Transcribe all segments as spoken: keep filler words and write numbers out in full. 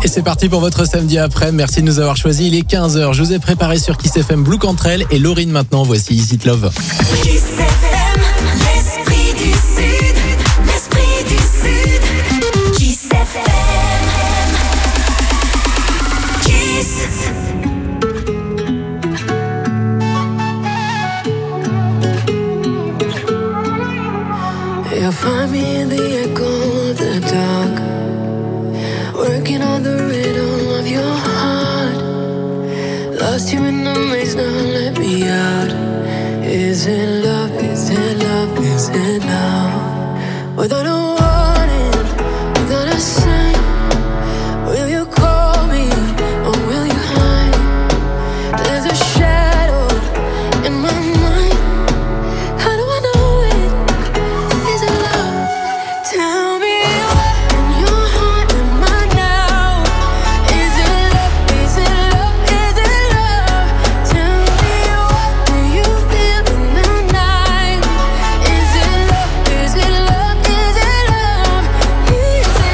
Et c'est parti pour votre samedi après. Merci de nous avoir choisis. Il est quinze heures. Je vous ai préparé sur Kiss F M Blue Cantrell et Laurine maintenant. Voici Is It Love. Kiss F M, l'esprit du Sud, l'esprit du Sud. Kiss F M, Kiss. You'll find me in the echo of the dark, working on the rhythm of your heart. Lost you in the maze, now let me out. Is it love, is it love, is it love? Without a warning, without a sign, will you call me or will you hide? There's a shadow in my mind. How do I know it? Is it love? Tell me what in your heart am I now? Is it love? Is it love? Is it love? Tell me what do you feel in the night? Is it love? Is it love? Is it love? Is it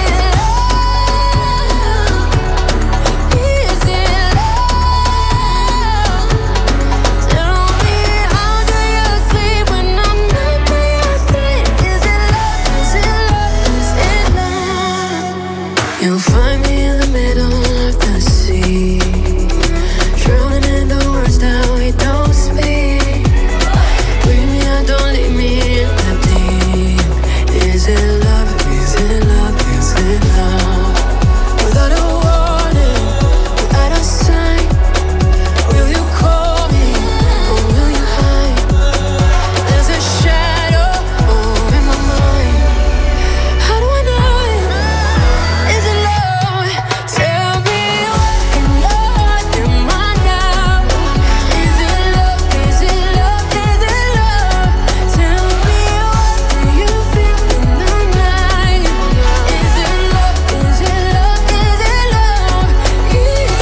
love? Is it love? Tell me how do you sleep when I'm not by your side? Is it love? Is it love? Is it love? You'll find me in the middle of the sea, drowning in the words that we don't speak. Bring me out, don't leave me in the deep. Is it love? Is it love? Is it love? Without a warning, without a sign, will you call me or will you hide? There's a shadow oh, in my mind. How do I know it? Is it love? Tell me what in your heart am I now? Is it love? Is it love? Is it love? Tell me what do you feel in the night? Is it love? Is it love? Is it love? Is it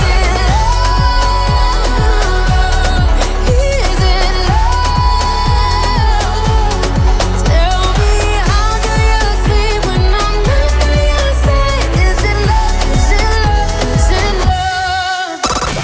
love? Is it love? Tell me how do you sleep when I'm not by your side? Is it love? Is it love? Is it love?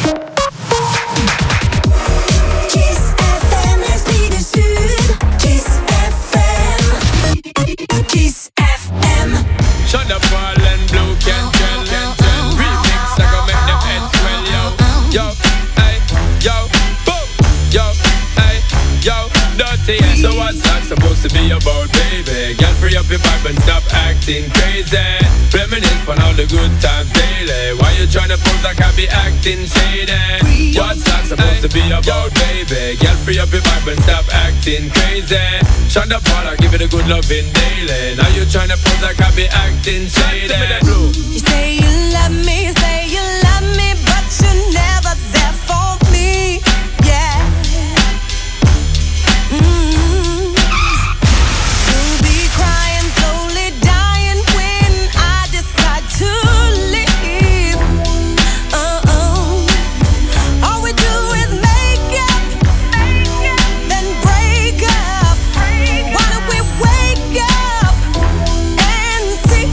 Kiss F M, l'esprit du Sud. Kiss F M, Kiss F M. Shut up, Paul and Blue Cantrell. Remix, I gon' make them heads swell, yo. Yo, hey, yo, boom. Yo, hey, yo, dirty. So what's that supposed to be about, baby? Girl, free up your vibe and stop acting crazy. Reminisce on all the good times daily. Why you tryna pose like I be acting shady? What's that supposed to be about, baby? Girl, free up your vibe and stop acting crazy. Shonda Paul, I give it a good loving daily. Now you tryna pose like I be acting shady. You say you love me, say you love me, but you're never there for me. Yeah. Mm. You'll be crying, slowly dying when I decide to leave. Uh-oh. All we do is make up, then break up. Why don't we wake up and see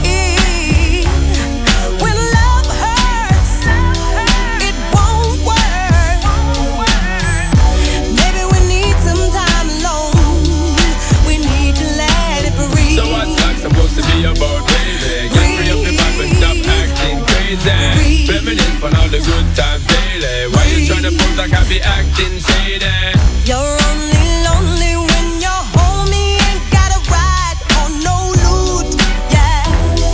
when love hurts, it won't work. Maybe we need some time alone. We need to let it breathe. So what's that supposed to be about, baby? Get free up your vibe and stop acting crazy. Reminisce on all the good times daily. Why you tryna pose like I be acting shady? You're only lonely when you're home. You ain't got a ride or no loot. Yeah.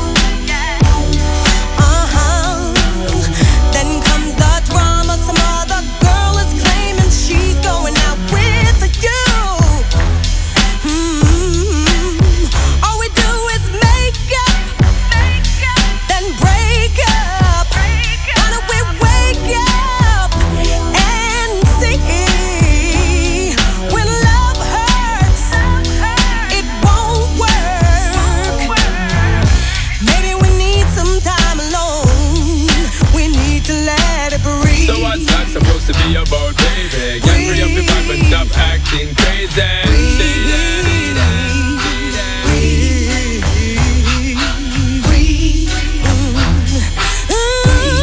Uh-huh. Then comes the drama. Some other girl is claiming she's going out with you. Hmm. All we do is make up, then break up. Why don't we wake up and see when love hurts, it won't work. Maybe we need some time alone. We need to let it breathe. So what's that supposed to be about, baby? Get free up your vibe and stop acting crazy. Breathe.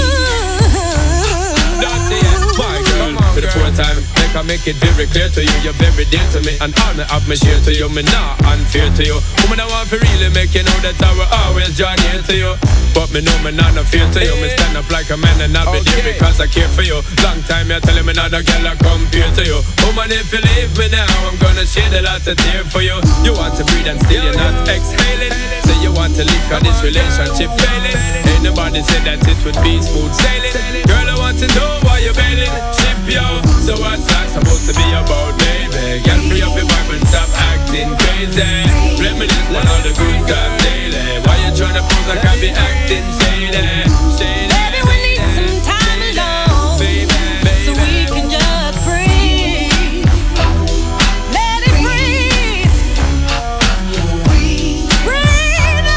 make it very clear to you, you're very dear to me, and honor of me share to you, me not unfair to you. Woman, I want to really make you know that I will always draw near to you. But me know me not no fear to you. Me stand up like a man and I'll be okay there because I care for you. Long time you telling me not a girl I compare to you. Woman, if you leave me now, I'm gonna shed a lot of tears for you. You want to breathe and still you're not exhaling. Say you want to leave cause this relationship failing. Ain't nobody said that it would be smooth sailing. Girl, I want to know why you're bailing. Ship yo, so what's that supposed to be about, baby? Girl, free up your vibe and stop acting crazy. Reminisce on all the good times daily. Why you tryna pose like I be acting shady? Shady. Baby, we need some time alone, baby, baby, so we can just breathe. Let it breathe. Breathe. Breathe.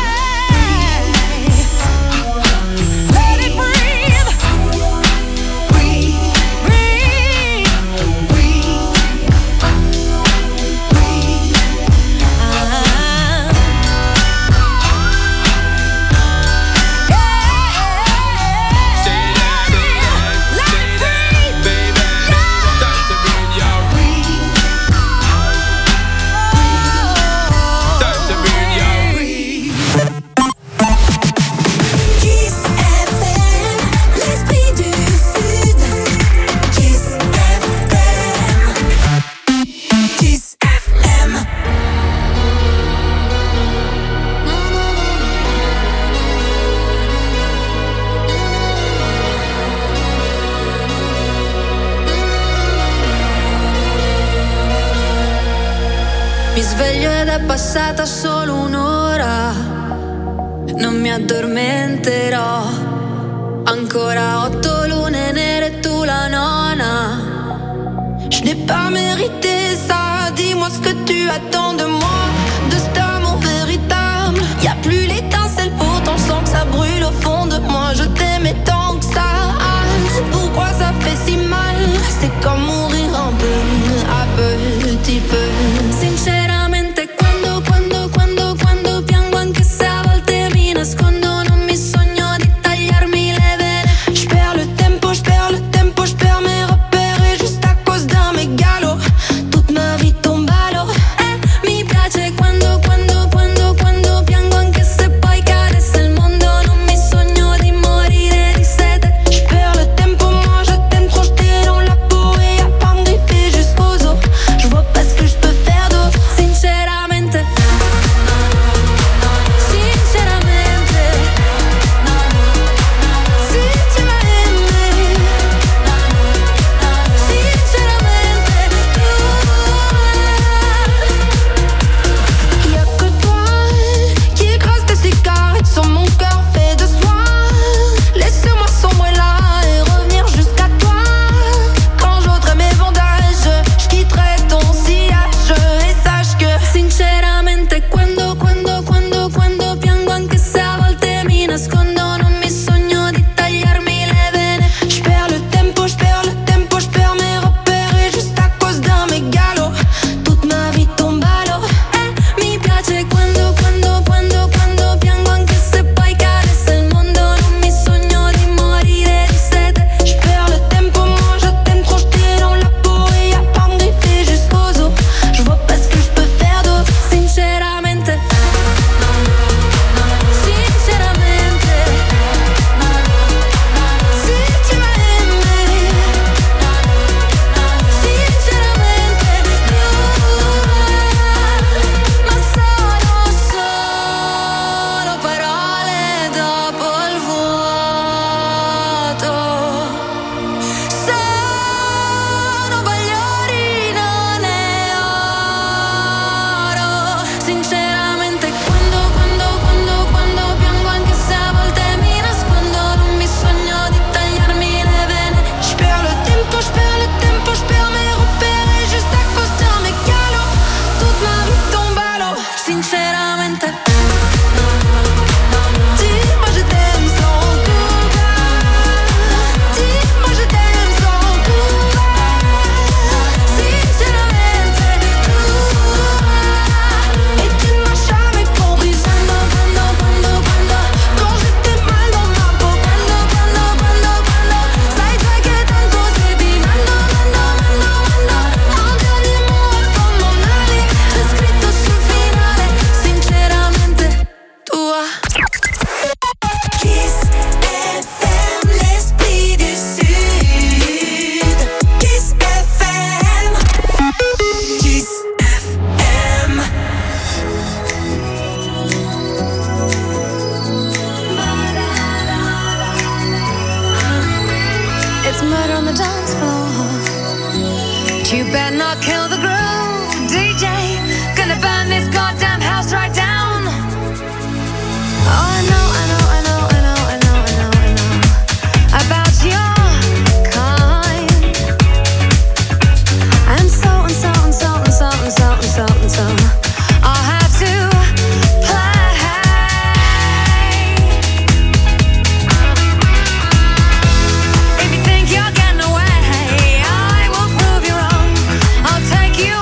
Let it breathe. Breathe. Breathe. Breathe. Breathe. Ah. Kiss F M, l'esprit du Sud. Kiss F M. Kiss F M. Mi sveglio ed è passata solo un'ora, non mi addormenterò. Ancora otto lune nere e tu la nona. Je n'ai pas mérité ça. Dis-moi ce que tu attends de moi, de cet amour véritable. Y a plus l'étincelle, pourtant je sens que ça brûle au fond de moi. Je t'aimais tant que ça. Pourquoi ça fait si mal? C'est comme mourir un peu, à petit peu. Sinceramente quando, quando, quando, quando piango, anche se a volte mi nascondo, non mi sogno di tagliarmi le vene. Je perds le tempo, je perds le tempo, je perds mes repères et juste à cause d'un mégalo, toute ma vie tombe à l'eau. Eh, mi piace quando Kiss F M, l'esprit du Sud. Kiss F M. Kiss F M. It's murder on the dance floor. You better not kill the groove, D J. Gonna burn this goddamn house right down. Oh, I know, I know, I know, I know, I know, I know, I know about your kind. And so and so and so and so and so and so and so I'll have to play. If you think you're getting away, I will prove you wrong. I'll take you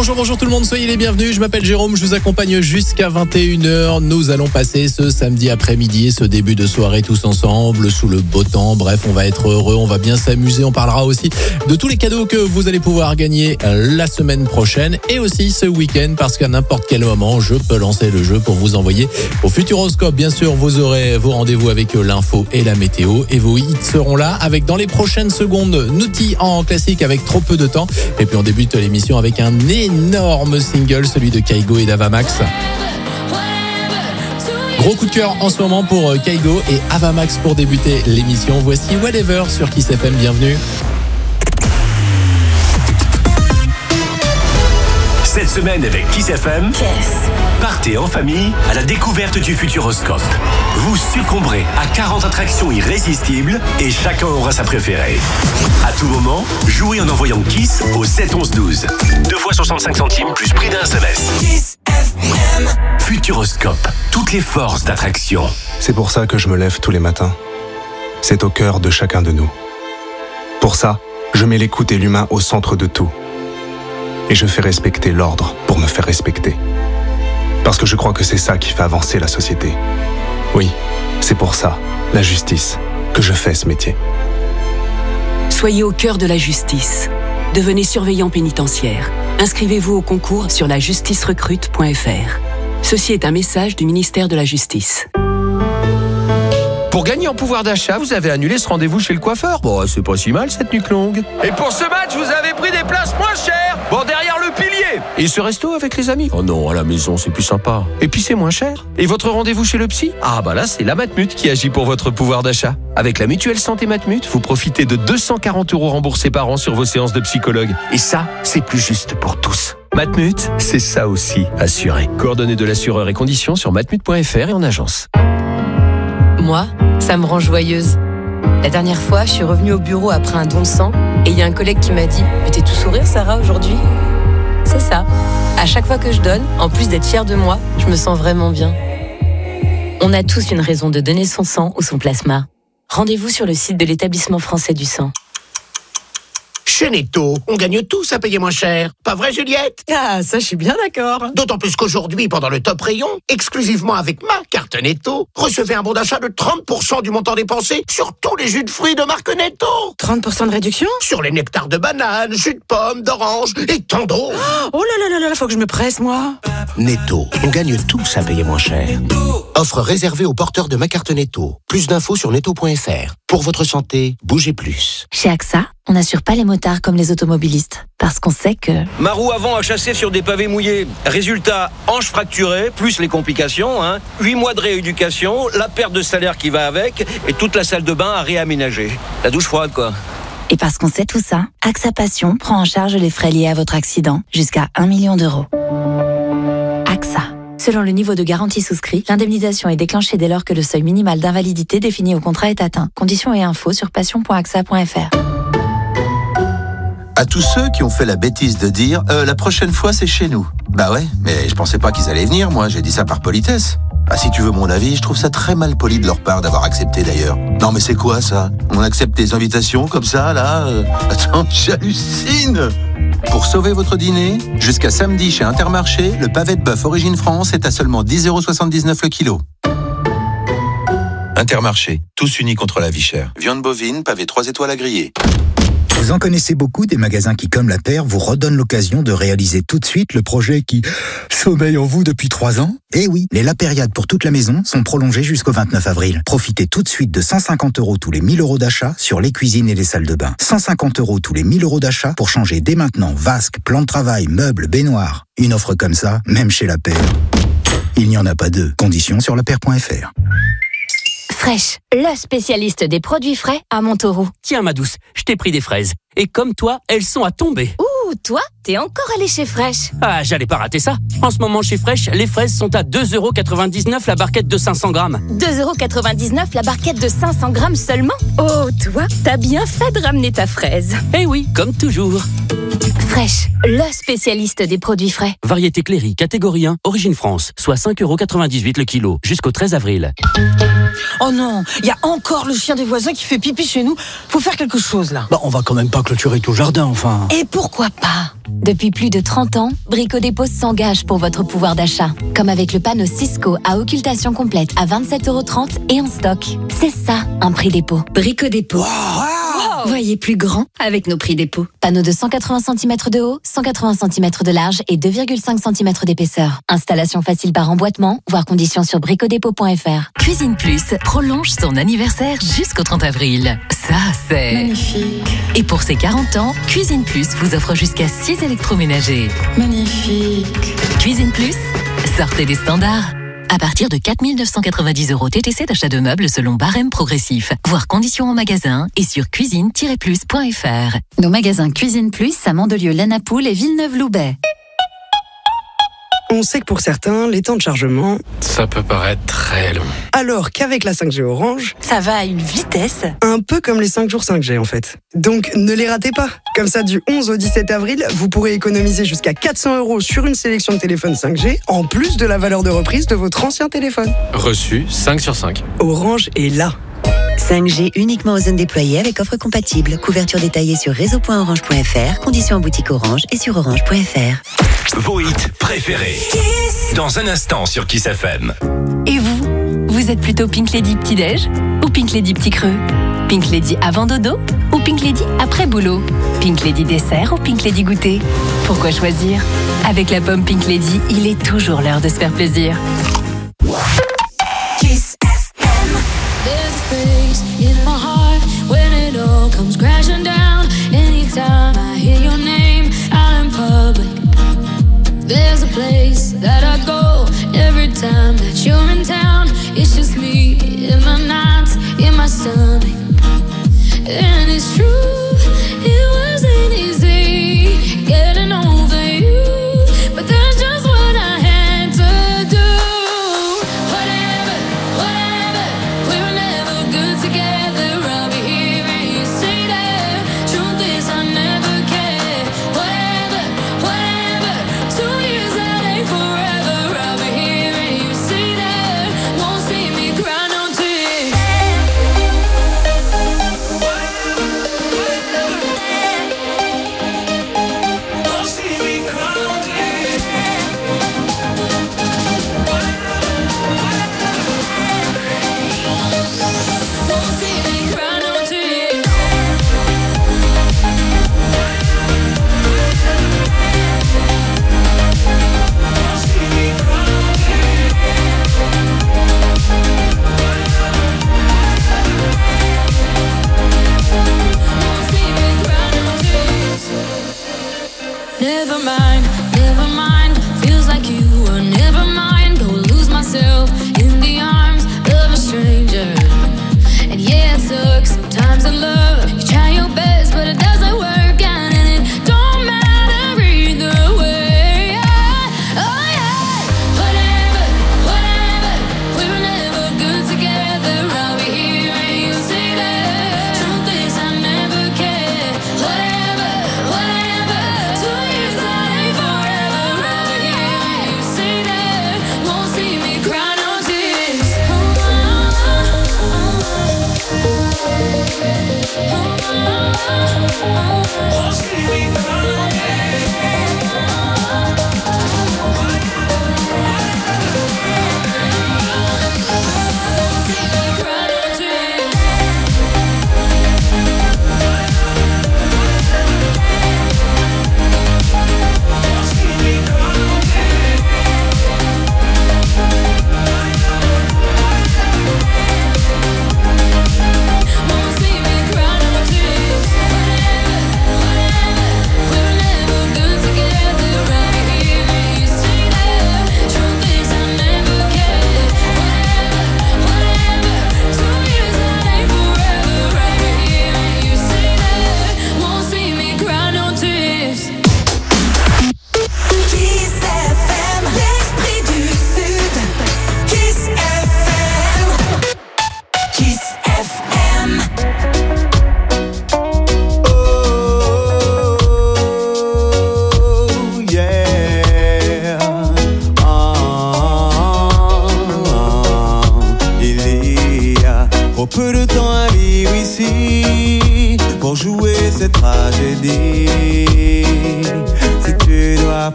Bonjour, bonjour tout le monde, soyez les bienvenus. Je m'appelle Jérôme, je vous accompagne jusqu'à vingt et une heures. Nous allons passer ce samedi après-midi et ce début de soirée tous ensemble, sous le beau temps. Bref, on va être heureux, on va bien s'amuser. On parlera aussi de tous les cadeaux que vous allez pouvoir gagner la semaine prochaine et aussi ce week-end, parce qu'à n'importe quel moment, je peux lancer le jeu pour vous envoyer au Futuroscope. Bien sûr, vous aurez vos rendez-vous avec l'info et la météo et vos hits seront là avec dans les prochaines secondes Nouti en classique avec trop peu de temps. Et puis on débute l'émission avec un énorme single, celui de Kygo et d'Avamax. Gros coup de cœur en ce moment pour Kygo et Avamax pour débuter l'émission. Voici Whatever sur Kiss F M, bienvenue. Cette semaine avec Kiss F M, partez en famille à la découverte du Futuroscope. Vous succomberez à quarante attractions irrésistibles et chacun aura sa préférée. À tout moment, jouez en envoyant Kiss au sept onze douze. deux fois soixante-cinq centimes plus prix d'un S M S. Kiss F M. Futuroscope, toutes les forces d'attraction. C'est pour ça que je me lève tous les matins. C'est au cœur de chacun de nous. Pour ça, je mets l'écoute et l'humain au centre de tout. Et je fais respecter l'ordre pour me faire respecter. Parce que je crois que c'est ça qui fait avancer la société. Oui, c'est pour ça, la justice, que je fais ce métier. Soyez au cœur de la justice. Devenez surveillant pénitentiaire. Inscrivez-vous au concours sur la justice recrute point f r. Ceci est un message du ministère de la Justice. Pour gagner en pouvoir d'achat, vous avez annulé ce rendez-vous chez le coiffeur. Bon, c'est pas si mal cette nuque longue. Et pour ce match, vous avez pris des places moins chères. Bon, derrière le pilier. Et ce resto avec les amis. Oh non, à la maison, c'est plus sympa. Et puis c'est moins cher. Et votre rendez-vous chez le psy? Ah bah là, c'est la Matmut qui agit pour votre pouvoir d'achat. Avec la mutuelle santé Matmut, vous profitez de deux cent quarante euros remboursés par an sur vos séances de psychologue. Et ça, c'est plus juste pour tous. Matmut, c'est ça aussi, assuré. Coordonnées de l'assureur et conditions sur matmut point f r et en agence. Moi, ça me rend joyeuse. La dernière fois, je suis revenue au bureau après un don de sang et il y a un collègue qui m'a dit « Mais t'es tout sourire, Sarah, aujourd'hui ?» C'est ça. À chaque fois que je donne, en plus d'être fière de moi, je me sens vraiment bien. On a tous une raison de donner son sang ou son plasma. Rendez-vous sur le site de l'Établissement français du sang. Chez Netto, on gagne tous à payer moins cher. Pas vrai, Juliette? Ah, ça, je suis bien d'accord. D'autant plus qu'aujourd'hui, pendant le top rayon, exclusivement avec ma carte Netto, recevez un bon d'achat de trente pour cent du montant dépensé sur tous les jus de fruits de marque Netto. trente pour cent de réduction? Sur les nectars de banane, jus de pomme, d'orange et tant d'autres. Oh là là là là, faut que je me presse, moi. Netto, on gagne tous à payer moins cher. Offre réservée aux porteurs de ma carte Netto. Plus d'infos sur netto point f r. Pour votre santé, bougez plus. Chez A X A, on n'assure pas les motards comme les automobilistes. Parce qu'on sait que... Ma roue avant a chassé sur des pavés mouillés. Résultat, hanche fracturée, plus les complications. Hein. huit mois de rééducation, la perte de salaire qui va avec, et toute la salle de bain à réaménager. La douche froide, quoi. Et parce qu'on sait tout ça, A X A Passion prend en charge les frais liés à votre accident, jusqu'à un million d'euros. A X A. Selon le niveau de garantie souscrit, l'indemnisation est déclenchée dès lors que le seuil minimal d'invalidité défini au contrat est atteint. Conditions et infos sur passion point a x a point f r. À tous ceux qui ont fait la bêtise de dire euh, la prochaine fois c'est chez nous. Bah ouais, mais je pensais pas qu'ils allaient venir, moi, j'ai dit ça par politesse. Ah, si tu veux mon avis, je trouve ça très mal poli de leur part d'avoir accepté d'ailleurs. Non mais c'est quoi ça? On accepte des invitations comme ça, là euh... Attends, j'hallucine. Pour sauver votre dîner, jusqu'à samedi chez Intermarché, le pavé de bœuf Origine France est à seulement dix euros soixante-dix-neuf le kilo. Intermarché, tous unis contre la vie chère. Viande bovine, pavé trois étoiles à griller. Vous en connaissez beaucoup des magasins qui, comme la Paire, vous redonnent l'occasion de réaliser tout de suite le projet qui sommeille en vous depuis trois ans? Eh oui, les Lapériades pour toute la maison sont prolongées jusqu'au vingt-neuf avril. Profitez tout de suite de cent cinquante euros tous les mille euros d'achat sur les cuisines et les salles de bain. cent cinquante euros tous les mille euros d'achat pour changer dès maintenant vasque, plan de travail, meubles, baignoires. Une offre comme ça, même chez la Paire, il n'y en a pas deux. Conditions sur la paire point f r. Fresh, le spécialiste des produits frais à Montauroux. Tiens ma douce, je t'ai pris des fraises. Et comme toi, elles sont à tomber. Ouh, toi, t'es encore allé chez Fresh. Ah, j'allais pas rater ça. En ce moment chez Fresh, les fraises sont à deux euros quatre-vingt-dix-neuf la barquette de cinq cents grammes. deux euros quatre-vingt-dix-neuf la barquette de cinq cents grammes seulement. Oh, toi, t'as bien fait de ramener ta fraise. Eh oui, comme toujours. Fresh, le spécialiste des produits frais. Variété Cléry, catégorie un, origine France, soit cinq euros quatre-vingt-dix-huit le kilo, jusqu'au treize avril. Oh non, il y a encore le chien des voisins qui fait pipi chez nous. Faut faire quelque chose là. Bah, on va quand même pas clôturer tout le jardin, enfin. Et pourquoi pas? Depuis plus de trente ans, Brico Dépôt s'engage pour votre pouvoir d'achat. Comme avec le panneau Cisco à occultation complète à vingt-sept euros trente et en stock. C'est ça, un prix dépôt. Brico Dépôt. Wow. Wow. Voyez plus grand avec nos prix dépôt. Panneau de cent quatre-vingts centimètres de haut, cent quatre-vingts centimètres de large et deux virgule cinq centimètres d'épaisseur. Installation facile par emboîtement, voire conditions sur bricodépôt point f r. Cuisine Plus prolonge son anniversaire jusqu'au trente avril. Ça, c'est magnifique. Et pour ses quarante ans, Cuisine Plus vous offre jusqu'à six électroménagers. Magnifique. Cuisine Plus, sortez des standards. À partir de quatre mille neuf cent quatre-vingt-dix euros T T C d'achat de meubles selon barème progressif. Voir conditions en magasin et sur cuisine tiret plus point f r. Nos magasins Cuisine Plus à Mandelieu-Lanapoule et Villeneuve-Loubet. On sait que pour certains, les temps de chargement, ça peut paraître très long. Alors qu'avec la cinq G Orange, ça va à une vitesse. Un peu comme les cinq jours cinq G en fait. Donc ne les ratez pas. Comme ça, du onze au dix-sept avril, vous pourrez économiser jusqu'à quatre cents euros sur une sélection de téléphones cinq G, en plus de la valeur de reprise de votre ancien téléphone. Reçu cinq sur cinq. Orange est là. cinq G uniquement aux zones déployées avec offre compatible. Couverture détaillée sur réseau point orange point f r. Conditions en boutique Orange et sur orange point f r. Vos hits préférés. Dans un instant sur Kiss F M. Et vous, vous êtes plutôt Pink Lady petit-déj ou Pink Lady petit creux? Pink Lady avant dodo ou Pink Lady après boulot? Pink Lady dessert ou Pink Lady goûter? Pourquoi choisir? Avec la pomme Pink Lady, il est toujours l'heure de se faire plaisir. Kiss F M. There's space in my heart when it all comes crashing down. Anytime I hear your name out in public, there's a place that I go every time that you're in town. It's just me in my nights, in my stomach. And it's true, it wasn't easy getting over you, but that's just what I had to do. Whatever, whatever, we were never good together. I'll be here and you stay there. Truth is I never cared. Whatever, whatever, two years that ain't forever. I'll be here and you stay there. Won't see me cry no tears.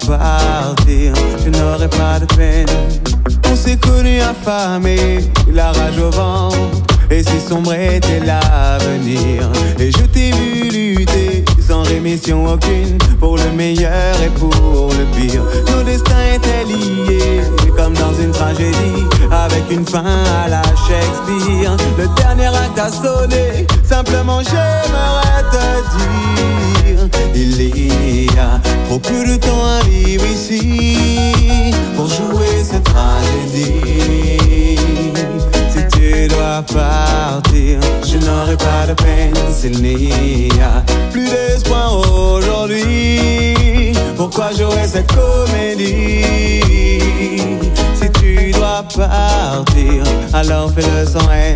partir, je n'aurai pas de peine. On s'est connus affamés, la rage au ventre, et si sombre était l'avenir. Et je t'ai vu lutter sans rémission aucune, pour le meilleur et pour le pire. Nos destins étaient liés comme dans une tragédie, avec une fin à la Shakespeare. Le dernier acte a sonné, simplement j'aimerais te dire, il y a trop peu de temps à vivre ici pour jouer cette tragédie. Si tu dois partir, je n'aurai pas de peine. S'il n'y a plus d'espoir aujourd'hui, pourquoi jouer cette comédie? Si tu dois partir, alors fais-le sans haine.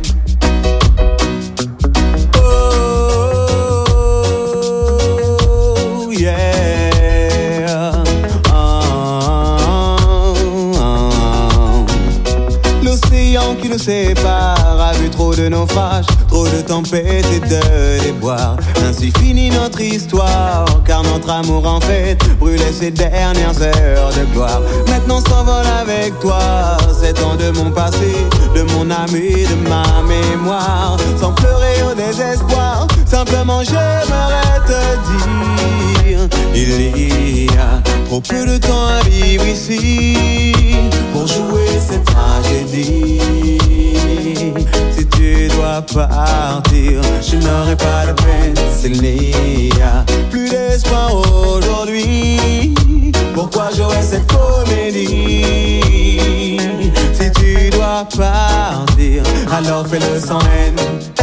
Oh, yeah. Oh, oh, oh. L'océan qui nous sépare a vu trop de naufrages, trop de tempêtes et de déboires. Ainsi finit notre histoire, car notre amour en fait brûlait ses dernières heures de gloire. Maintenant s'envole avec toi sept ans de mon passé, de mon âme et de ma mémoire. Sans pleurer au désespoir, simplement j'aimerais te dire, il y a trop peu de temps à vivre ici pour jouer cette tragédie. Si tu dois partir, je n'aurai pas de peine. S'il n'y a plus d'espoir aujourd'hui, pourquoi jouer cette comédie? Si tu dois partir, alors fais-le sans haine.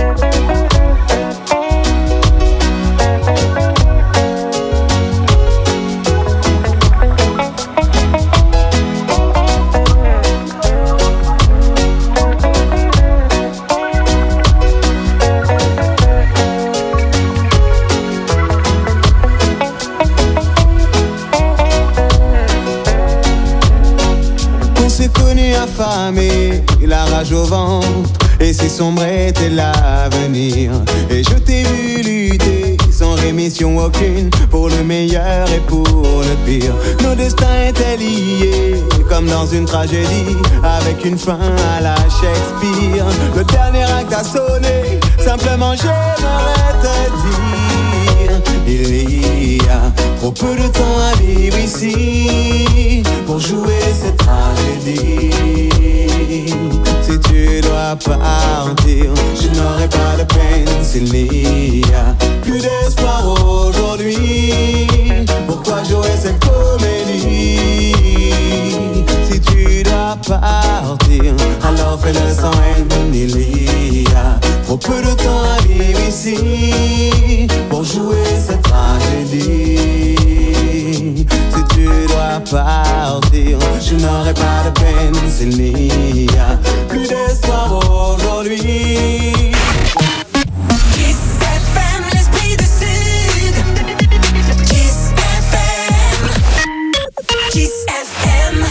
Affamé, la rage au ventre, et si sombre était l'avenir. Et je t'ai vu lutter sans rémission aucune, pour le meilleur et pour le pire. Nos destins étaient liés comme dans une tragédie, avec une fin à la Shakespeare. Le dernier acte a sonné, simplement j'aimerais te dire, il y a trop peu de temps à vivre ici pour jouer cette tragédie. Si tu dois partir, je n'aurai pas de peine. S'il n'y a plus d'espoir aujourd'hui, pourquoi jouer cette comédie? Si tu dois partir, alors fais-le sans haine. Il y a trop peu de temps à vivre ici pour jouer cette tragédie. Si tu dois partir, je n'aurai pas de peine. S'il n'y a plus d'espoir aujourd'hui. Kiss F M, l'esprit du Sud. Kiss F M. Kiss F M.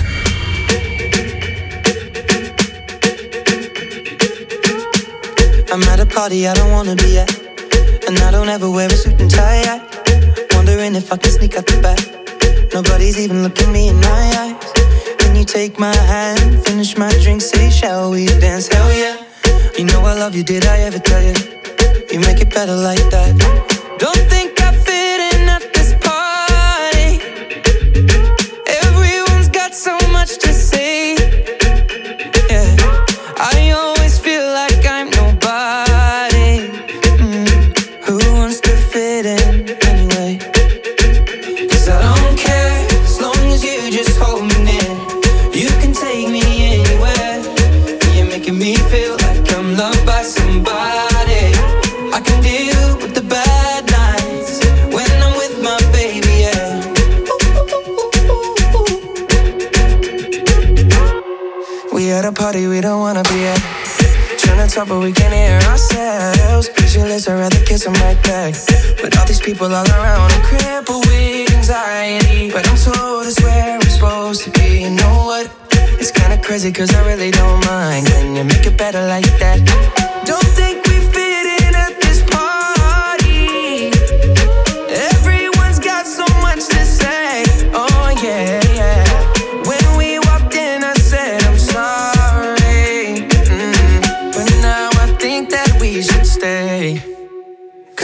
I'm at a party I don't wanna be at, and I don't ever wear a suit and tie. I wondering if I can sneak out the back. Nobody's even looking me in my eyes. When you take my hand, finish my drink, say shall we dance? Hell yeah. You know I love you, did I ever tell you? You make it better like that. Don't think I fit in at this party. Everyone's got so much to say. Yeah, I always feel like I'm nobody. Mm. Who wants to fit in anyway? Cause I don't care, as long as you just hold me near. You can take me anywhere. You're making me feel like I'm loved by somebody. I can deal with the bad nights when I'm with my baby, yeah. We at a party we don't wanna be at. Trying to talk but we can't hear ourselves. Pictureless, I'd rather kiss them right back. But all these people all around, I'm crippled with anxiety. But I'm told it's where I'm supposed to be. You know what? It's kinda crazy cause I really don't mind. Can you make it better like that? Don't think we fit in at this party. Everyone's got so much to say. Oh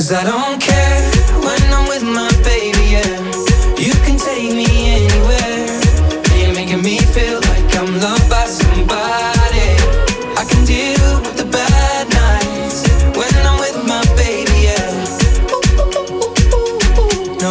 'Cause I don't care when I'm with my baby, yeah. You can take me anywhere. You're making me feel like I'm loved by somebody. I can deal with the bad nights when I'm with my baby, yeah. No,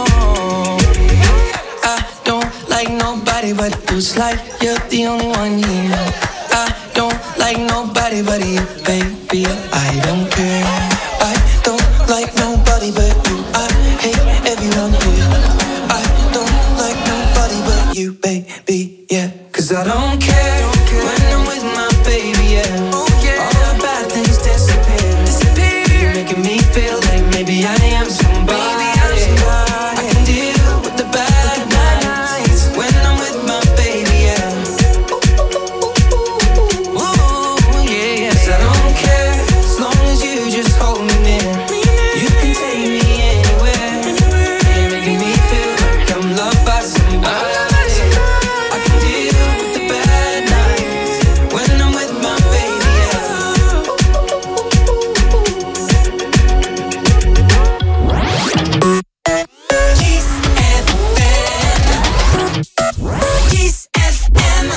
I don't like nobody but you. It's like you're the only one here. I don't like nobody but you, baby. I don't care. I don't like nobody but you. I hate everyone here. I don't like nobody but you, baby, yeah. 'Cause I don't care when I'm with my baby, yeah. All the bad things disappear. You're making me feel like maybe I am somebody. I can deal with the bad nights when I'm with my baby, yeah. Ooh, yeah, yeah. 'Cause I don't care as long as you just hold me near. You can take me anywhere. You're making me feel like I'm loved by somebody. I can deal with the bad nights when I'm with my baby, yeah. Kiss F M. Kiss F M.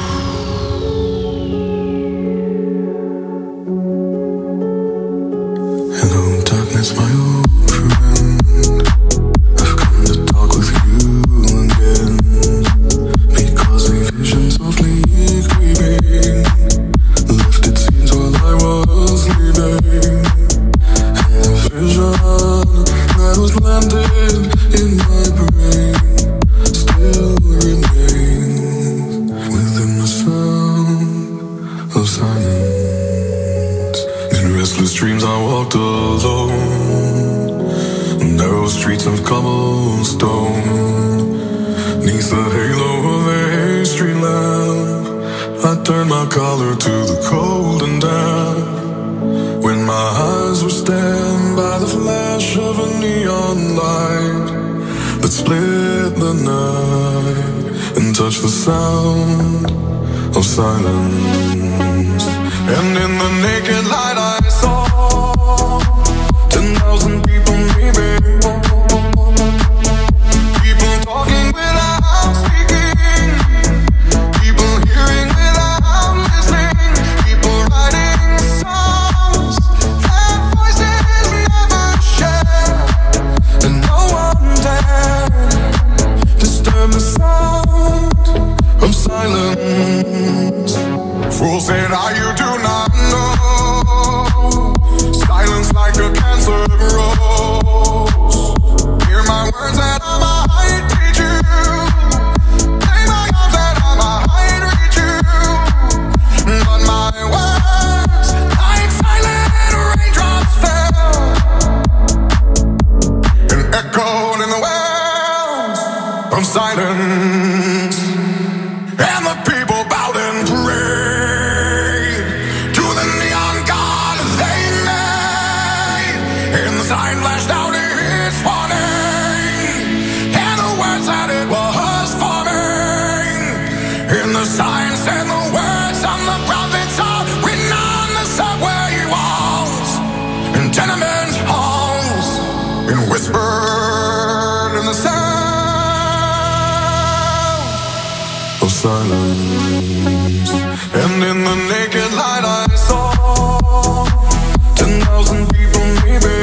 Hello, darkness, my old friend. I've come to talk with you again. Because the visions of me creeping left its scenes while I was sleeping. And the vision that was landed in my brain still remains within the sound of silence. In restless dreams I walked alone, narrow streets of cobblestone. Neath the halo of a street lamp, I turned my collar to the cold and damp. When my eyes were stabbed by the flash of a neon light that split the night and touched the sound of silence. And in the naked light I saw ten thousand people maybe. People talking without speaking. People hearing without listening. People writing songs that voices never share. And no one dared disturb the sound of silence. Fool said, "Ah, you do not know. Silence like a cancer grows. Hear my words that I might teach you. Play my arms that I might reach you. But my words, like silent raindrops, fell and echoed in the wells of silence. And the people bowed and prayed to the neon god they made. And the sign flashed out its warning, and the words that it was forming. And the sign said the words on the prophets are written on the subway walls and tenement halls, and whispered in the sound of silence. And in the naked light I saw ten thousand people maybe.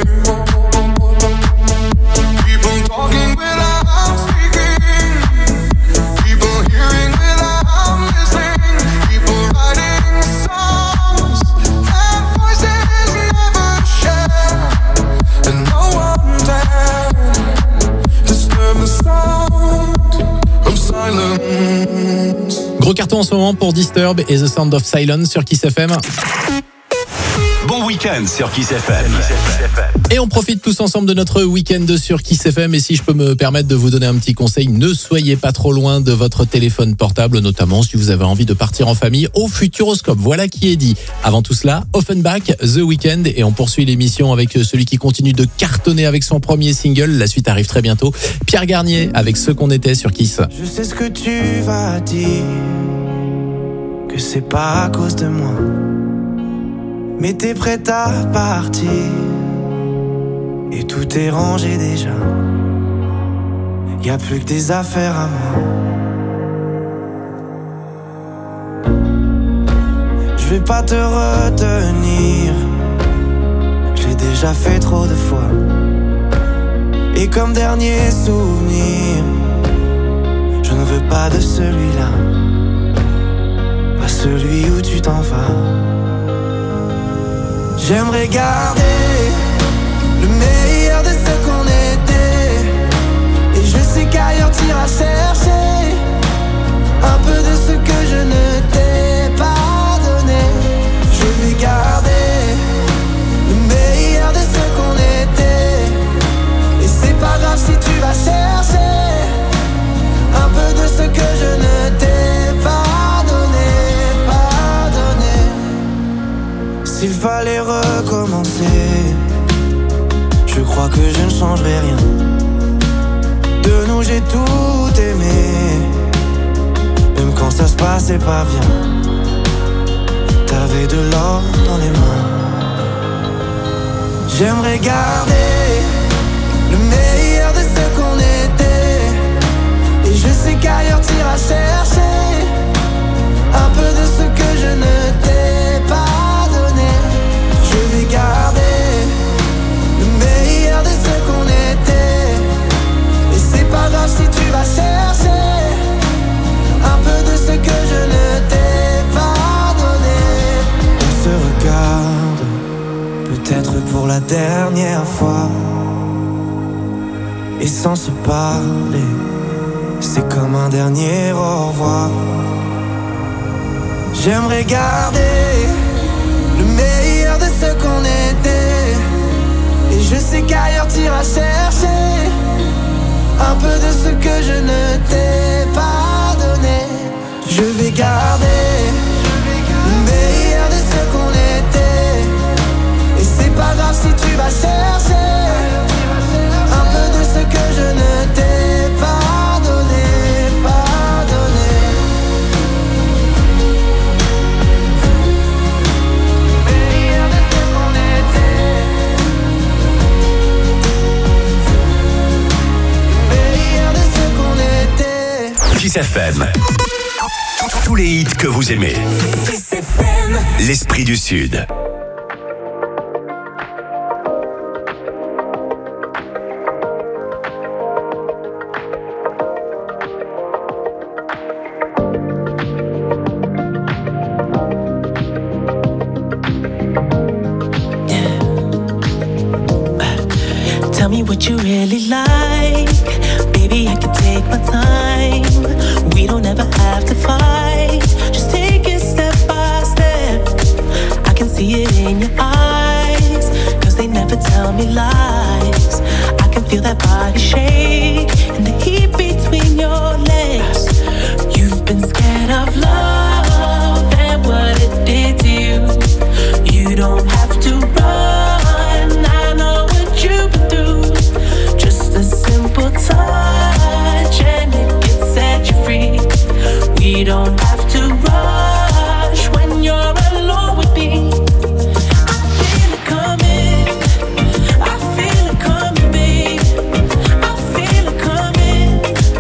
People talking without speaking. People hearing without listening. People writing songs that voices never share. And no one dared disturb the sound of silence. Gros carton en ce moment pour Disturb et The Sound of Silence sur Kiss F M. Bon week-end sur Kiss F M. Et on profite tous ensemble de notre week-end sur Kiss F M. Et si je peux me permettre de vous donner un petit conseil, ne soyez pas trop loin de votre téléphone portable, notamment si vous avez envie de partir en famille au Futuroscope. Voilà qui est dit. Avant tout cela, Offenbach, The Weeknd, et on poursuit l'émission avec celui qui continue de cartonner avec son premier single. La suite arrive très bientôt. Pierre Garnier avec Ce qu'on était sur Kiss. Je sais ce que tu vas dire, que c'est pas à cause de moi, mais t'es prête à partir et tout est rangé déjà. Y a plus que des affaires à moi. Je vais pas te retenir, j'ai déjà fait trop de fois. Et comme dernier souvenir, je ne veux pas de celui-là, pas celui où tu t'en vas. J'aimerais garder le meilleur de ce qu'on était, et je sais qu'ailleurs t'iras chercher un peu de ce que je ne t'ai pas donné. Je vais garder le meilleur de ce qu'on était, et c'est pas grave si tu vas chercher un peu de ce que je ne t'ai pas donné, pas donné. S'il fallait recommencer, je crois que je ne changerai rien. De nous j'ai tout aimé, même quand ça se passait pas bien. T'avais de l'or dans les mains. J'aimerais garder le meilleur de ce qu'on était, et je sais qu'ailleurs t'iras chercher un peu de ce que je ne t'ai pas donné. Je vais garder le meilleur de ce qu'on était, et c'est pas grave si tu vas chercher un peu de ce que je ne t'ai pas donné. On se regarde, peut-être pour la dernière fois, et sans se parler, c'est comme un dernier au revoir. J'aimerais garder le meilleur de ce qu'on était, et je sais qu'ailleurs t'iras chercher un peu de ce que je ne t'ai pas donné. Je vais garder le meilleur de ce qu'on était, et c'est pas grave si tu vas chercher un peu de ce que je ne t'ai pas donné, pas donné. Le meilleur de ce qu'on était, le meilleur de ce qu'on était. Kiss F M. Tous les hits que vous aimez. Kiss F M. L'esprit du Sud. Tell me what you really like, baby, I can take my time. We don't ever have to fight, just take it step by step. I can see it in your eyes, cause they never tell me lies. I can feel that body shake and the heat between your legs. You've been scared of love and what it did to you. You don't have to run, I know what you've been through. Just a simple touch and it can set you free. We don't have to rush when you're alone with me. I feel it coming, I feel it coming, babe. I feel it coming,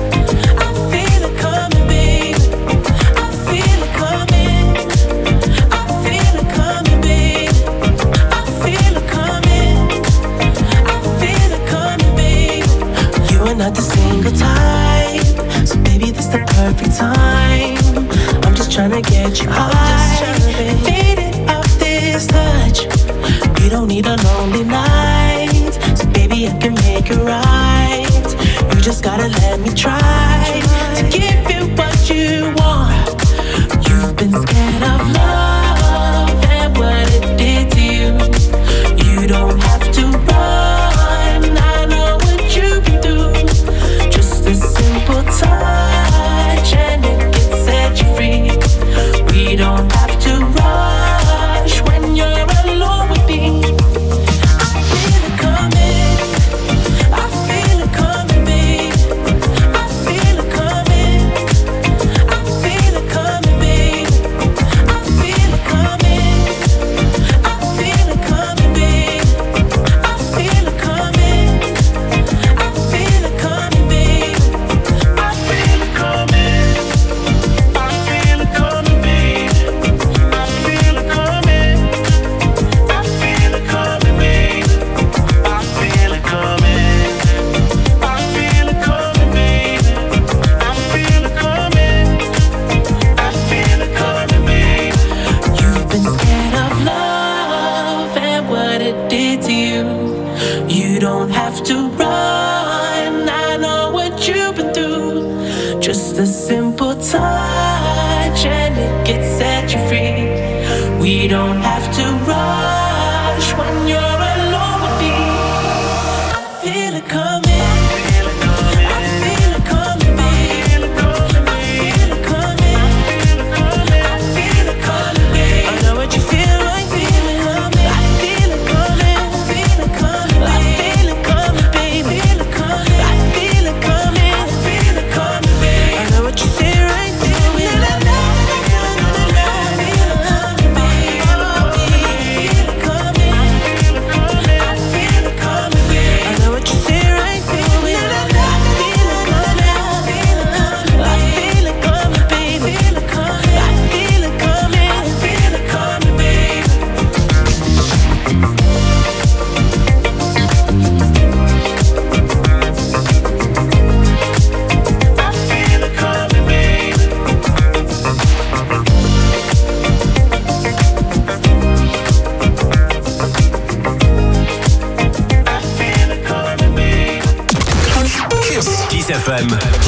I feel it coming, babe. I feel it coming, I feel it coming, babe. I feel it coming, I feel it coming, babe. You are not the single type, so baby, this the perfect time. I'm just tryna get you high, faded off this touch. You don't need a lonely night, so baby, I can make it right. You just gotta let me try to give you what you want. You've been scared of love and what it did to you. You don't have to run, I know what you've been through. Just a simple touch and it can set you free. We don't have to rush when you're alone with me. I feel it coming, I feel it coming, babe. I feel it coming, touch and it gets set you free. We don't have to rush when you're alone with me. I feel it coming. F M.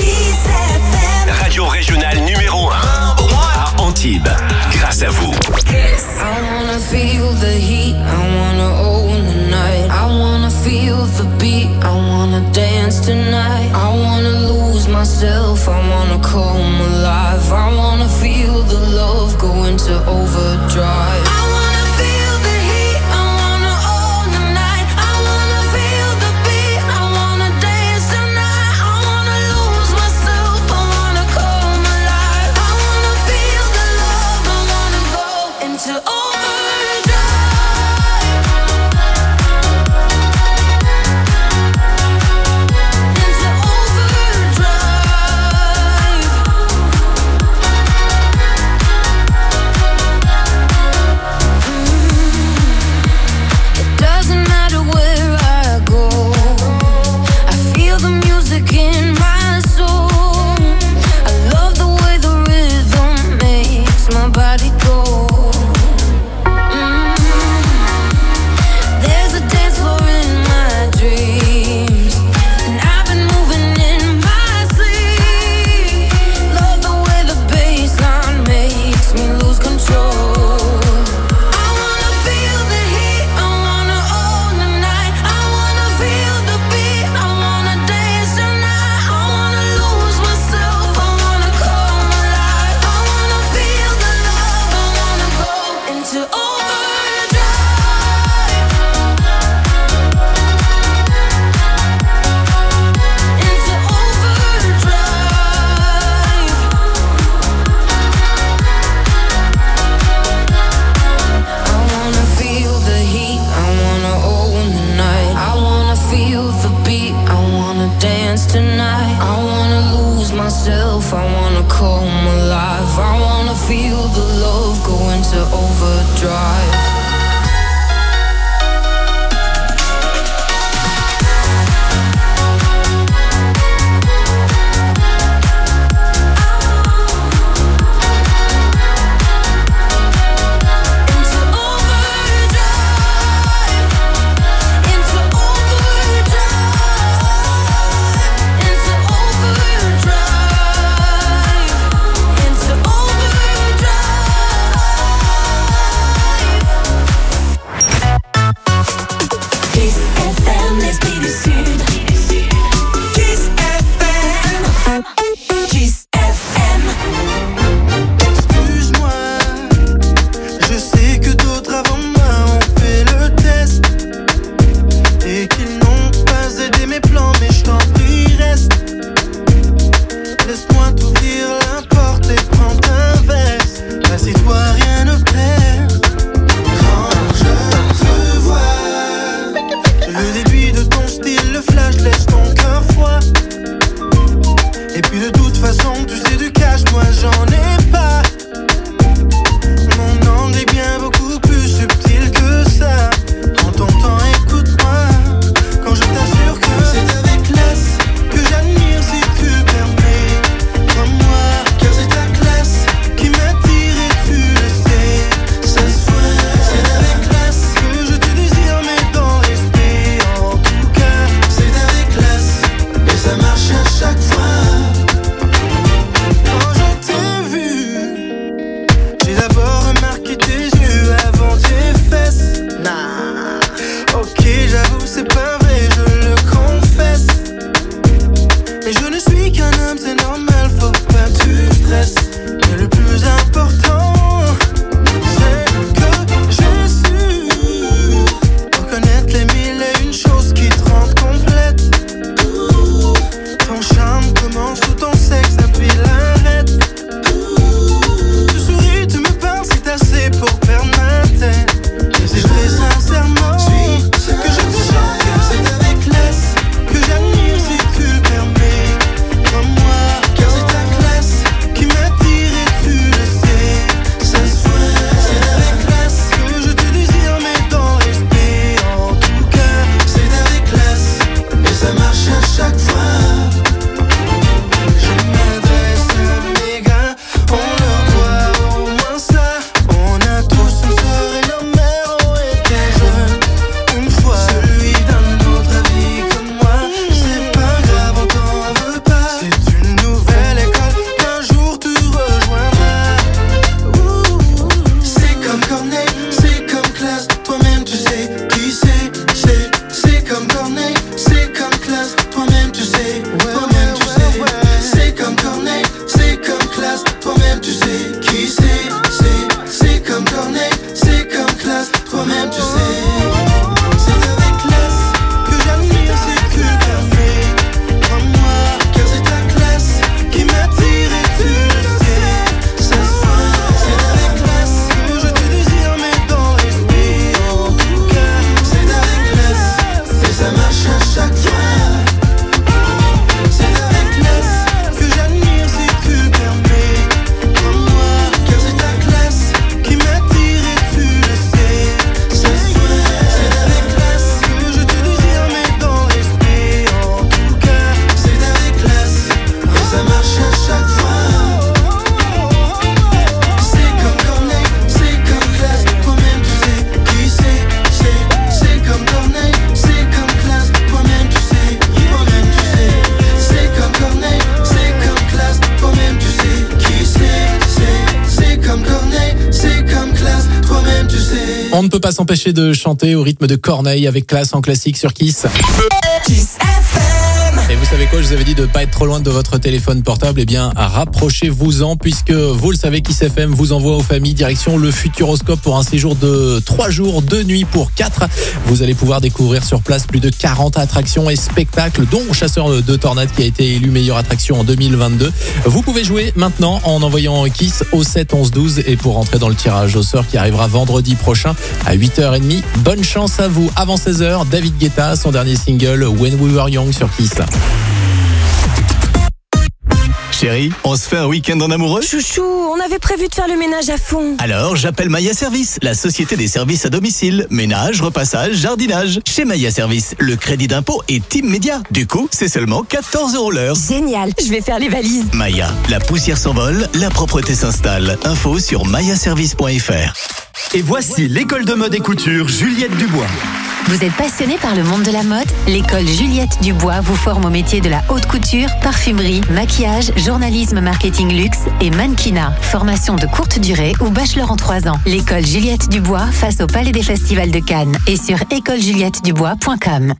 Radio régionale numéro un à Antibes. Grâce à vous. I wanna feel the heat, I wanna own the night. I wanna feel the beat, I wanna dance tonight. I wanna lose myself, I wanna come alive. I wanna feel the love go into overdrive. I wanna feel the heat, I wanna own the night. I wanna feel the beat, I wanna dance tonight. I wanna lose myself, I wanna come alive. I wanna feel the love, I wanna go into overdrive. Into overdrive. On ne peut pas s'empêcher de chanter au rythme de Corneille avec classe en classique sur Kiss. Kiss F M. Et vous savez quoi, je vous avais dit de ne pas être trop loin de votre téléphone portable. Eh bien, rapprochez-vous-en puisque vous le savez, Kiss F M vous envoie aux familles direction le Futuroscope pour un séjour de trois jours, deux nuits pour quatre. Vous allez pouvoir découvrir sur place plus de quarante attractions et spectacles, dont Chasseur de Tornades qui a été élu meilleure attraction en deux mille vingt-deux. Vous pouvez jouer maintenant en envoyant Kiss au sept onze douze et pour entrer dans le tirage au sort qui arrivera vendredi prochain à huit heures trente. Bonne chance à vous. Avant seize heures, David Guetta, son dernier single When We Were Young sur Kiss. Chérie, on se fait un week-end en amoureux ? Chouchou, on avait prévu de faire le ménage à fond. Alors, j'appelle Maya Service, la société des services à domicile. Ménage, repassage, jardinage. Chez Maya Service, le crédit d'impôt est immédiat. Du coup, c'est seulement quatorze euros l'heure. Génial, je vais faire les valises. Maya, la poussière s'envole, la propreté s'installe. Info sur mayaservice point f r. Et voici l'école de mode et couture Juliette Dubois. Vous êtes passionné par le monde de la mode ? L'école Juliette Dubois vous forme au métier de la haute couture, parfumerie, maquillage, journalisme, marketing luxe et mannequinat. Formation de courte durée ou bachelor en trois ans. L'école Juliette Dubois face au Palais des Festivals de Cannes et sur école juliette dubois point com.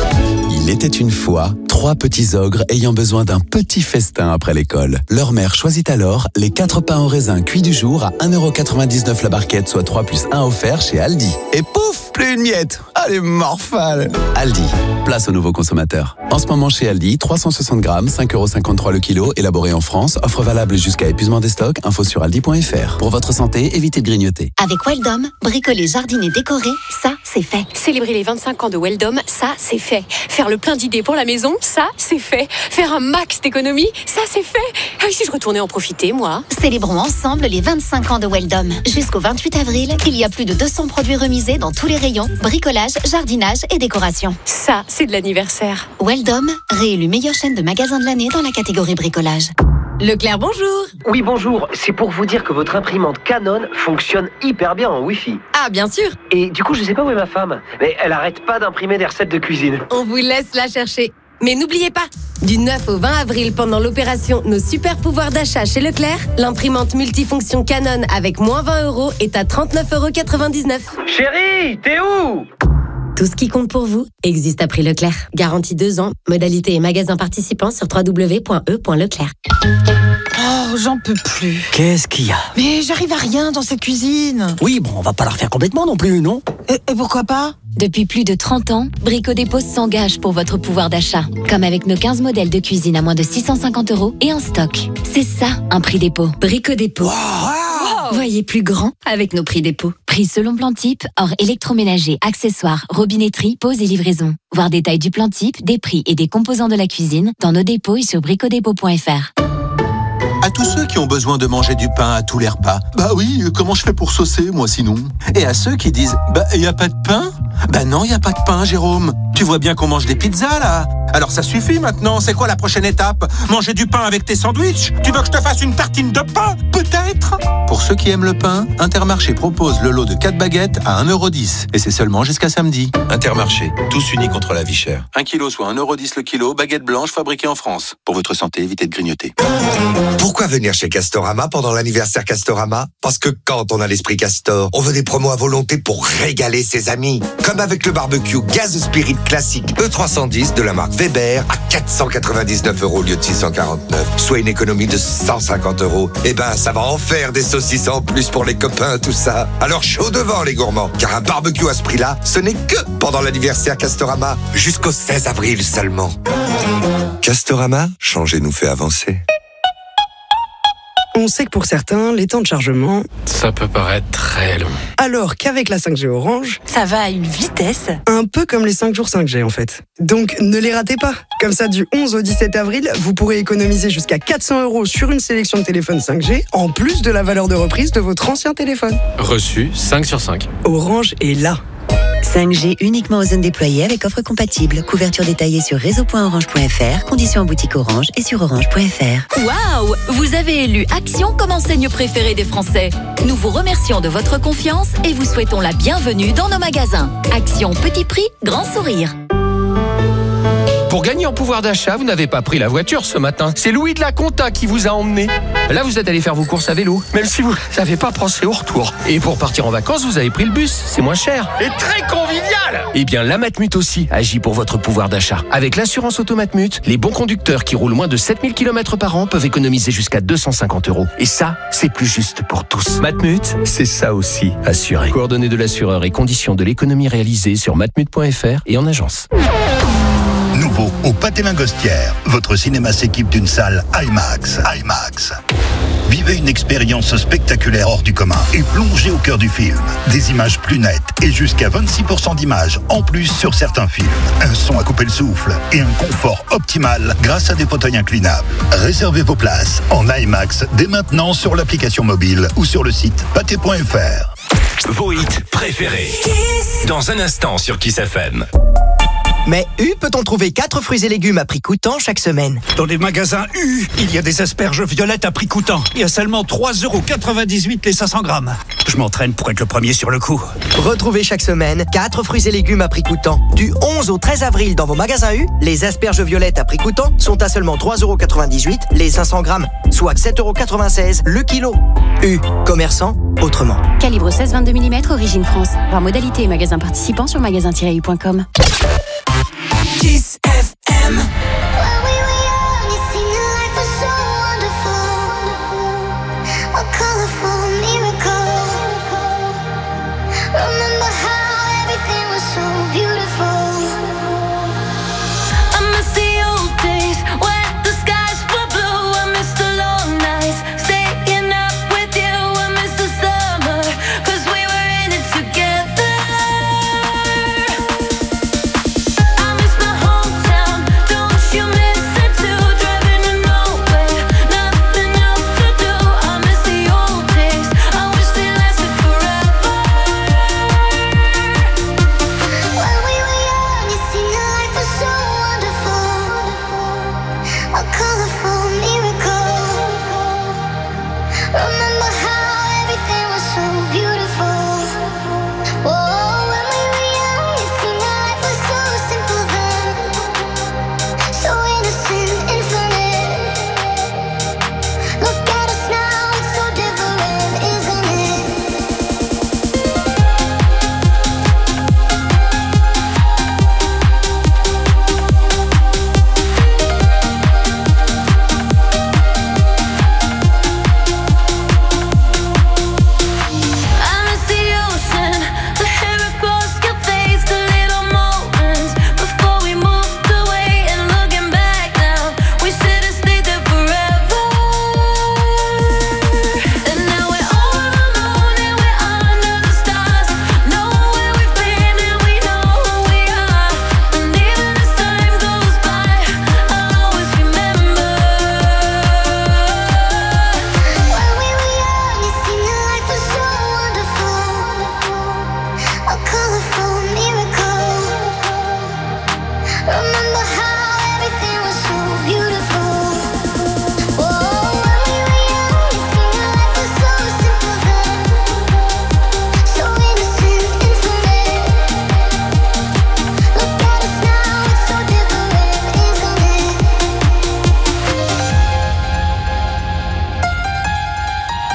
Il était une fois trois petits ogres ayant besoin d'un petit festin après l'école. Leur mère choisit alors les quatre pains au raisin cuits du jour à un euro quatre-vingt-dix-neuf la barquette, soit trois plus un offert chez Aldi. Et pouf, plus une miette. Allez, morphale. Aldi, place aux nouveaux consommateurs. En ce moment chez Aldi, trois cent soixante grammes, cinq euros cinquante-trois le kilo, élaboré en France. Offre valable jusqu'à épuisement des stocks. Info sur aldi point f r. Pour votre santé, évitez de grignoter. Avec Weldom, bricoler, jardiner, décorer, ça, c'est fait. Célébrer les vingt-cinq ans de Weldom, ça, c'est fait. Faire le plein d'idées pour la maison, ça, c'est fait. Faire un max d'économies, ça, c'est fait. Ah, si je retournais en profiter, moi. Célébrons ensemble les vingt-cinq ans de Weldom. Jusqu'au vingt-huit avril, il y a plus de deux cents produits remisés dans tous les rayons, bricolage, jardinage et décoration. Ça, c'est de l'anniversaire. Weldom, réélu meilleure chaîne de magasins de l'année dans la catégorie bricolage. Leclerc, bonjour. Oui, bonjour. C'est pour vous dire que votre imprimante Canon fonctionne hyper bien en Wi-Fi. Ah, bien sûr. Et du coup, je sais pas où est ma femme, mais elle arrête pas d'imprimer des recettes de cuisine. On vous laisse la chercher. Mais n'oubliez pas, du neuf au vingt avril, pendant l'opération Nos super pouvoirs d'achat chez Leclerc, l'imprimante multifonction Canon avec moins vingt euros est à trente-neuf euros quatre-vingt-dix-neuf. Chérie, t'es où ? Tout ce qui compte pour vous existe à prix Leclerc. Garantie deux ans. Modalité et magasins participants sur w w w point e point leclerc. Oh, j'en peux plus. Qu'est-ce qu'il y a ? Mais j'arrive à rien dans cette cuisine. Oui, bon, on va pas la refaire complètement non plus, non ? Et, et pourquoi pas ? Depuis plus de trente ans, Brico Dépôt s'engage pour votre pouvoir d'achat. Comme avec nos quinze modèles de cuisine à moins de six cent cinquante euros et en stock. C'est ça, un prix dépôt. Brico Dépôt. Wow, wow. Voyez plus grand avec nos prix dépôt. Prix selon plan type, hors électroménager, accessoires, robinetterie, pose et livraison. Voir détails du plan type, des prix et des composants de la cuisine dans nos dépôts et sur bricodépôt point f r. À tous ceux qui ont besoin de manger du pain à tous les repas. Bah oui, comment je fais pour saucer, moi, sinon ? Et à ceux qui disent, bah, y a pas de pain ? Bah non, y a pas de pain, Jérôme. Tu vois bien qu'on mange des pizzas, là. Alors ça suffit maintenant, c'est quoi la prochaine étape ? Manger du pain avec tes sandwichs ? Tu veux que je te fasse une tartine de pain ? Peut-être ? Pour ceux qui aiment le pain, Intermarché propose le lot de quatre baguettes à un euro dix. Et c'est seulement jusqu'à samedi. Intermarché, tous unis contre la vie chère. un kilo soit un euro dix le kilo, baguette blanche fabriquée en France. Pour votre santé, évitez de grignoter. Pourquoi venir chez Castorama pendant l'anniversaire Castorama ? Parce que quand on a l'esprit Castor, on veut des promos à volonté pour régaler ses amis. Comme avec le barbecue Gaz Spirit classique E trois cent dix de la marque Weber à quatre cent quatre-vingt-dix-neuf euros au lieu de six cent quarante-neuf, soit une économie de cent cinquante euros. Eh ben, ça va en faire des saucisses en plus pour les copains, tout ça. Alors chaud devant les gourmands, car un barbecue à ce prix-là, ce n'est que pendant l'anniversaire Castorama, jusqu'au seize avril seulement. Castorama, changer nous fait avancer. On sait que pour certains, les temps de chargement... Ça peut paraître très long. Alors qu'avec la cinq G Orange... Ça va à une vitesse. Un peu comme les cinq jours cinq G en fait. Donc ne les ratez pas. Comme ça, du onze au dix-sept avril, vous pourrez économiser jusqu'à quatre cents euros sur une sélection de téléphones cinq G, en plus de la valeur de reprise de votre ancien téléphone. Reçu cinq sur cinq. Orange est là. cinq G uniquement aux zones déployées avec offre compatible. Couverture détaillée sur réseau point orange point f r. Conditions en boutique Orange et sur orange point f r. Waouh! Vous avez élu Action comme enseigne préférée des Français. Nous vous remercions de votre confiance et vous souhaitons la bienvenue dans nos magasins. Action petit prix, grand sourire. pour gagner en pouvoir d'achat, vous n'avez pas pris la voiture ce matin. C'est Louis de la Conta qui vous a emmené. Là, vous êtes allé faire vos courses à vélo, même si vous n'avez pas pensé au retour. Et pour partir en vacances, vous avez pris le bus. C'est moins cher et très convivial. Eh bien, la Matmut aussi agit pour votre pouvoir d'achat. Avec l'assurance auto Matmut, les bons conducteurs qui roulent moins de sept mille kilomètres par an peuvent économiser jusqu'à deux cent cinquante euros. Et ça, c'est plus juste pour tous. Matmut, c'est ça aussi, assuré. Coordonnées de l'assureur et conditions de l'économie réalisée sur matmut point f r et en agence. Nouveau au Pâté Lingostière, votre cinéma s'équipe d'une salle IMAX. IMAX. Vivez une expérience spectaculaire hors du commun et plongez au cœur du film. Des images plus nettes et jusqu'à vingt-six pour cent d'images en plus sur certains films. Un son à couper le souffle et un confort optimal grâce à des fauteuils inclinables. Réservez vos places en IMAX dès maintenant sur l'application mobile ou sur le site pâté point f r. Vos hits préférés. Dans un instant sur Kiss F M. Mais U peut-on trouver quatre fruits et légumes à prix coûtant chaque semaine? Dans les magasins U, il y a des asperges violettes à prix coûtant. Il y a seulement trois euros quatre-vingt-dix-huit les cinq cents grammes. Je m'entraîne pour être le premier sur le coup. Retrouvez chaque semaine quatre fruits et légumes à prix coûtant. Du onze au treize avril dans vos magasins U, les asperges violettes à prix coûtant sont à seulement trois euros quatre-vingt-dix-huit les cinq cents grammes, soit sept euros quatre-vingt-seize le kilo. U, commerçant autrement. Calibre seize vingt-deux millimètres, origine France. Voir modalité et magasin participant sur magasin tiret u point com. Kiss F M.